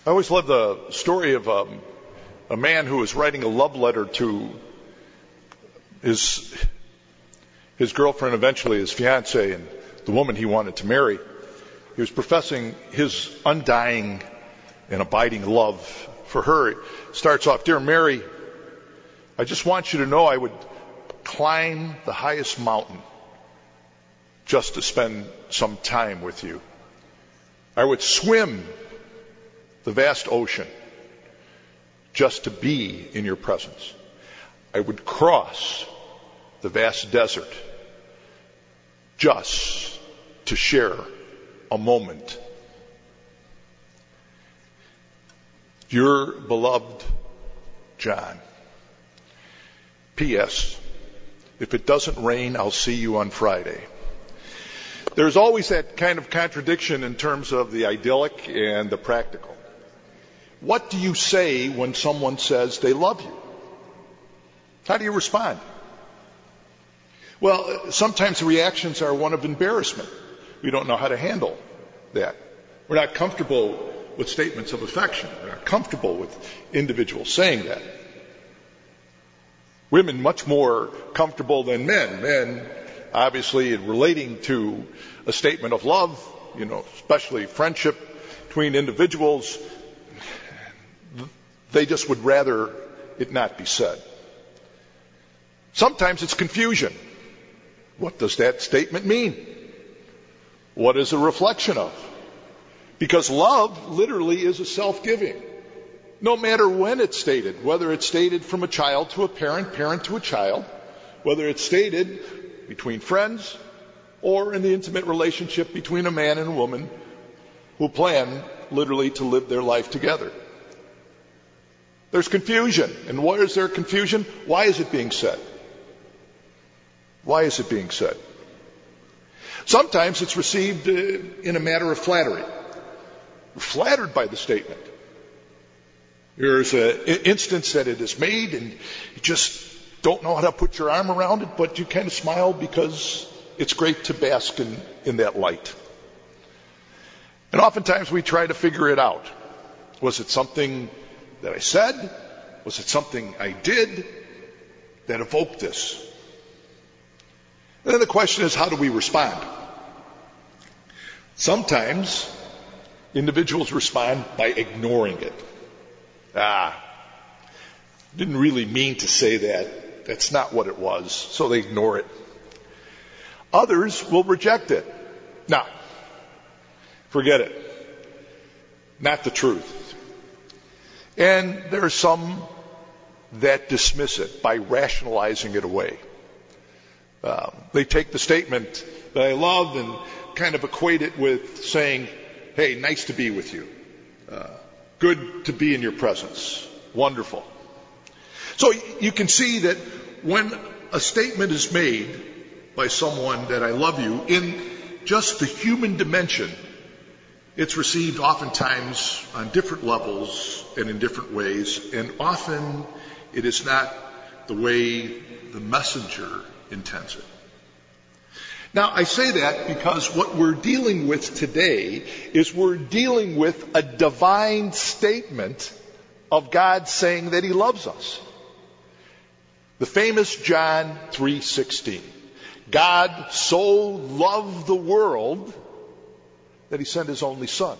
I always love the story of a man who was writing a love letter to his girlfriend, eventually his fiancee, and the woman he wanted to marry. He was professing his undying and abiding love for her. It starts off, "Dear Mary, I just want you to know I would climb the highest mountain just to spend some time with you. I would swim the vast ocean just to be in your presence. I would cross the vast desert just to share a moment. Your beloved John. P.S. If it doesn't rain, I'll see you on Friday." There's always that kind of contradiction in terms of the idyllic and the practical. What do you say when someone says they love you? How do you respond? Well, sometimes the reactions are one of embarrassment. We don't know how to handle that. We're not comfortable with statements of affection. We're not comfortable with individuals saying that. Women much more comfortable than men. Men, obviously, in relating to a statement of love, especially friendship between individuals, they just would rather it not be said. Sometimes it's confusion. What does that statement mean? What is a reflection of? Because love literally is a self-giving. No matter when it's stated, whether it's stated from a child to a parent, parent to a child, whether it's stated between friends or in the intimate relationship between a man and a woman who plan literally to live their life together. There's confusion. And why is there confusion? Why is it being said? Why is it being said? Sometimes it's received in a matter of flattery. We're flattered by the statement. There's an instance that it is made and you just don't know how to put your arm around it, but you kind of smile because it's great to bask in that light. And oftentimes we try to figure it out. Was it something that I said? Was it something I did that evoked this? And then the question is, how do we respond? Sometimes individuals respond by ignoring it. Didn't really mean to say that. That's not what it was. So they ignore it. Others will reject it. No. Forget it. Not the truth. And there are some that dismiss it by rationalizing it away. They take the statement that I love and kind of equate it with saying, "Hey, nice to be with you. Good to be in your presence. Wonderful." So you can see that when a statement is made by someone that I love you, in just the human dimension, it's received oftentimes on different levels and in different ways, and often it is not the way the messenger intends it. Now, I say that because what we're dealing with today is we're dealing with a divine statement of God saying that He loves us. The famous John 3:16. God so loved the world that He sent His only Son.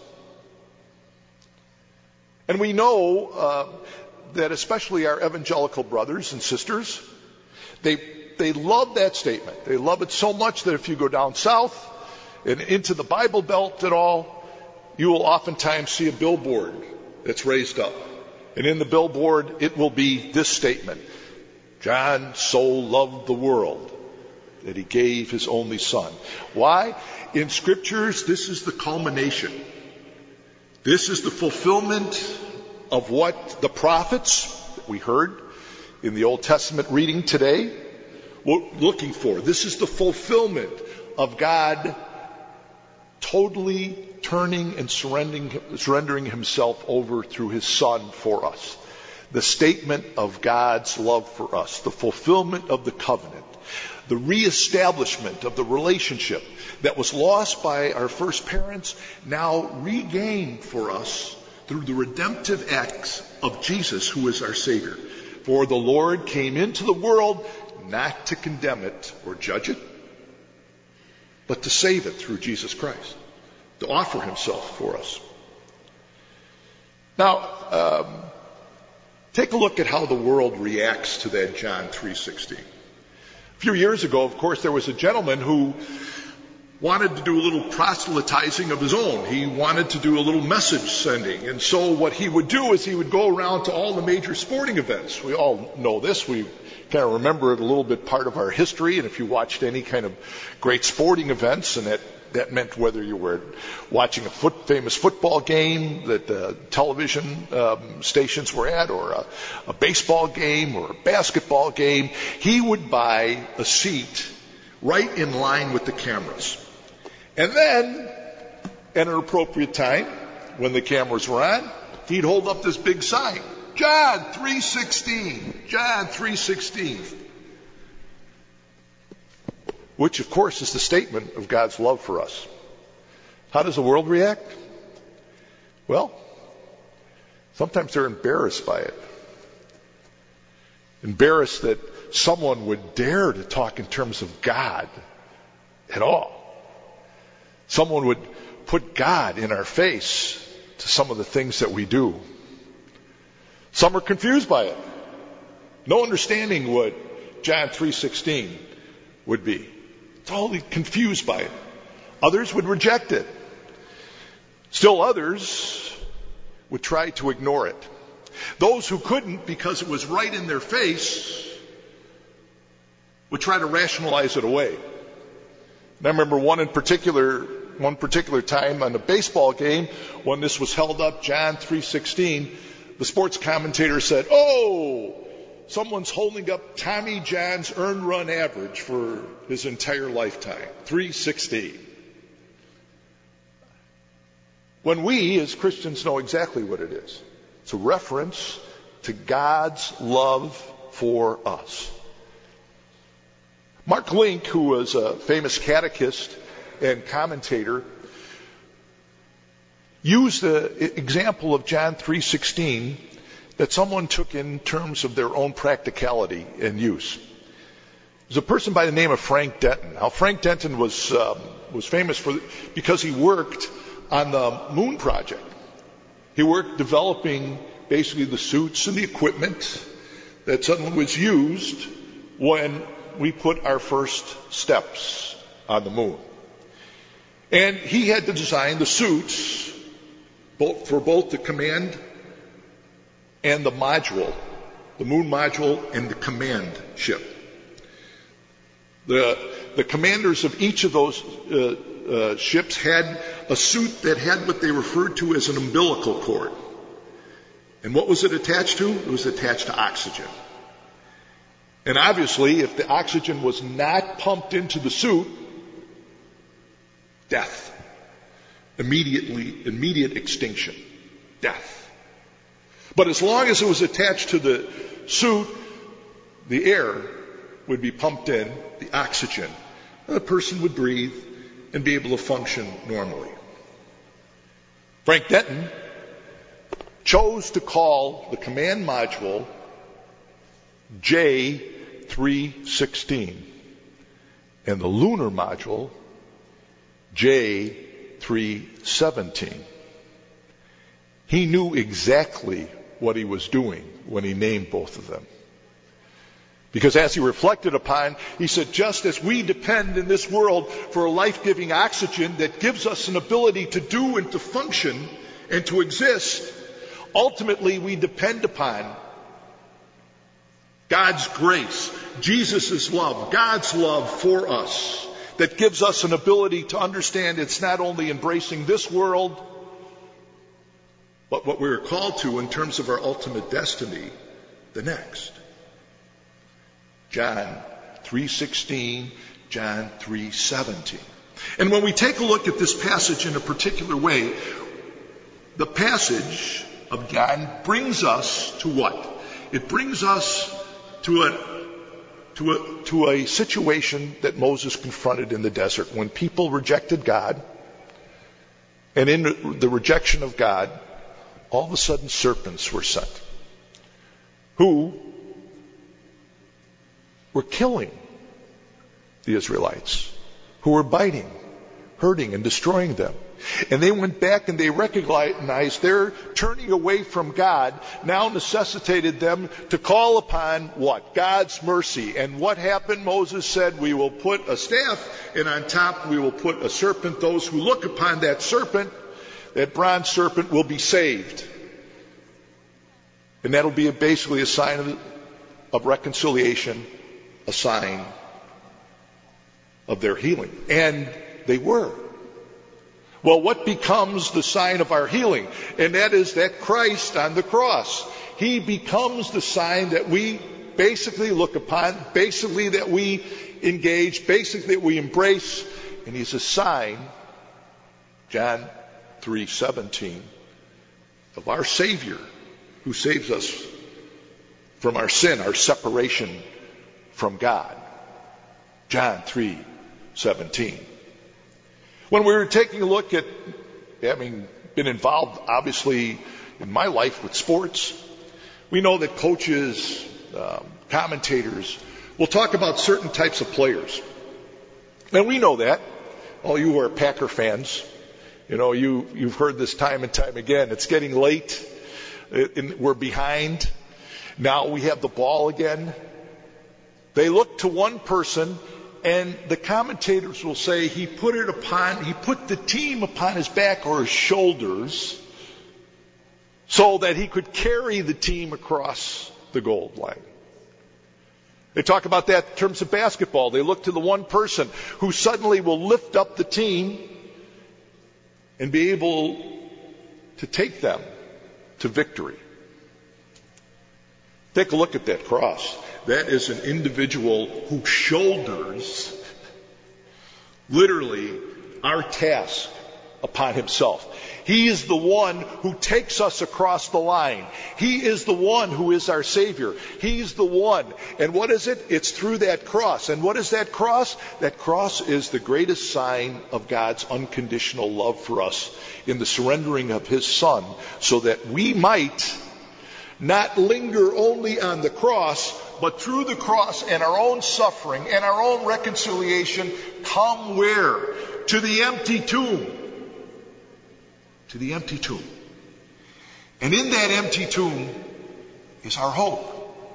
And we know that especially our evangelical brothers and sisters, they love that statement. They love it so much that if you go down south and into the Bible Belt at all, you will oftentimes see a billboard that's raised up. And in the billboard, it will be this statement: John so loved the world that He gave His only Son. Why? In Scriptures, this is the culmination. This is the fulfillment of what the prophets that we heard in the Old Testament reading today were looking for. This is the fulfillment of God totally turning and surrendering Himself over through His Son for us. The statement of God's love for us, the fulfillment of the covenant, the reestablishment of the relationship that was lost by our first parents, now regained for us through the redemptive acts of Jesus, who is our Savior. For the Lord came into the world not to condemn it or judge it, but to save it through Jesus Christ, to offer himself for us. Now, take a look at how the world reacts to that John 3:16. A few years ago, of course, there was a gentleman who wanted to do a little proselytizing of his own. He wanted to do a little message sending. And so what he would do is he would go around to all the major sporting events. We all know this. We kind of remember it a little bit part of our history. And if you watched any kind of great sporting events, and that meant whether you were watching a famous football game that the television stations were at, or a baseball game or a basketball game, he would buy a seat right in line with the cameras. And then, at an appropriate time, when the cameras were on, he'd hold up this big sign, John 3:16, John 3:16. Which, of course, is the statement of God's love for us. How does the world react? Well, sometimes they're embarrassed by it. Embarrassed that someone would dare to talk in terms of God at all. Someone would put God in our face to some of the things that we do. Some are confused by it. No understanding what John 3:16 would be. Totally confused by it. Others would reject it. Still others would try to ignore it. Those who couldn't, because it was right in their face, would try to rationalize it away. And I remember one particular time on a baseball game, when this was held up, John 3:16, the sports commentator said, "Oh, someone's holding up Tommy John's earned run average for his entire lifetime, 316." When we, as Christians, know exactly what it is. It's a reference to God's love for us. Mark Link, who was a famous catechist and commentator, used the example of John 3:16 that someone took in terms of their own practicality and use. There's a person by the name of Frank Denton. Now, Frank Denton was famous because he worked on the moon project. He worked developing basically the suits and the equipment that suddenly was used when we put our first steps on the moon. And he had to design the suits for both the command and the module, the moon module and the command ship. The commanders of each of those ships had a suit that had what they referred to as an umbilical cord. And what was it attached to? It was attached to oxygen. And obviously, if the oxygen was not pumped into the suit, death. Immediate extinction. Death. But as long as it was attached to the suit, the air would be pumped in, the oxygen. And the person would breathe and be able to function normally. Frank Denton chose to call the command module J316 and the lunar module J317. He knew exactly what he was doing when he named both of them. Because as he reflected upon, he said, just as we depend in this world for a life-giving oxygen that gives us an ability to do and to function and to exist, ultimately we depend upon God's grace, Jesus' love, God's love for us that gives us an ability to understand it's not only embracing this world, but what we're called to in terms of our ultimate destiny, the next. John 3:16, John 3:17. And when we take a look at this passage in a particular way, the passage of John brings us to what? It brings us to a situation that Moses confronted in the desert when people rejected God. And in the rejection of God, all of a sudden serpents were sent who were killing the Israelites, who were biting, hurting, and destroying them. And they went back and they recognized their turning away from God now necessitated them to call upon what? God's mercy. And what happened? Moses said, we will put a staff, and on top we will put a serpent. Those who look upon that serpent, that bronze serpent, will be saved. And that'll be basically a sign of reconciliation, a sign of their healing. And they were. Well, what becomes the sign of our healing? And that is that Christ on the cross. He becomes the sign that we basically look upon, basically that we engage, basically that we embrace. And he's a sign, John 3:17, of our Savior who saves us from our sin, our separation from God. John 3:17. When we were taking a look at, having been involved obviously in my life with sports, we know that coaches, commentators will talk about certain types of players. And we know that. All you who are Packer fans, you've heard this time and time again. It's getting late. We're behind. Now we have the ball again. They look to one person, and the commentators will say he put the team upon his back or his shoulders so that he could carry the team across the goal line. They talk about that in terms of basketball. They look to the one person who suddenly will lift up the team and be able to take them to victory. Take a look at that cross. That is an individual who shoulders literally our task upon himself. He is the one who takes us across the line. He is the one who is our Savior. He's the one. And what is it? It's through that cross. And what is that cross? That cross is the greatest sign of God's unconditional love for us in the surrendering of His Son, so that we might not linger only on the cross, but through the cross and our own suffering and our own reconciliation, come where? To the empty tomb. To the empty tomb. And in that empty tomb is our hope.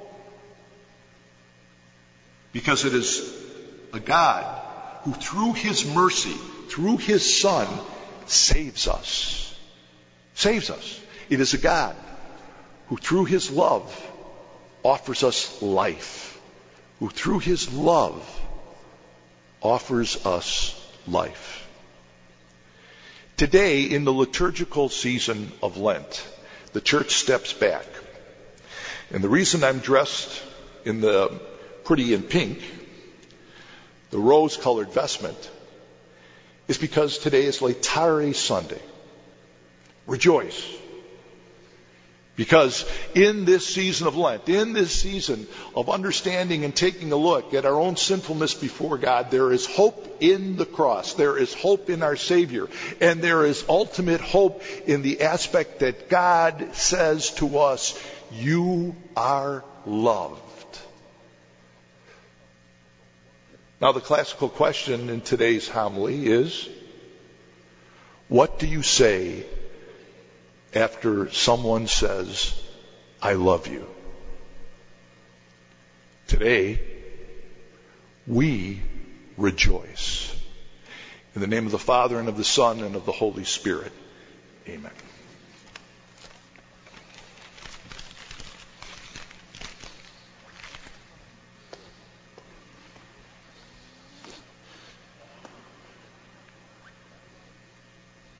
Because it is a God who through His mercy, through His Son, saves us. Saves us. It is a God who through His love offers us life. Who through His love offers us life. Today, in the liturgical season of Lent, the church steps back. And the reason I'm dressed in the pretty in pink, the rose-colored vestment, is because today is Laetare Sunday. Rejoice. Because in this season of Lent, in this season of understanding and taking a look at our own sinfulness before God, there is hope in the cross. There is hope in our Savior. And there is ultimate hope in the aspect that God says to us, you are loved. Now the classical question in today's homily is, what do you say after someone says, I love you? Today, we rejoice. In the name of the Father, and of the Son, and of the Holy Spirit. Amen.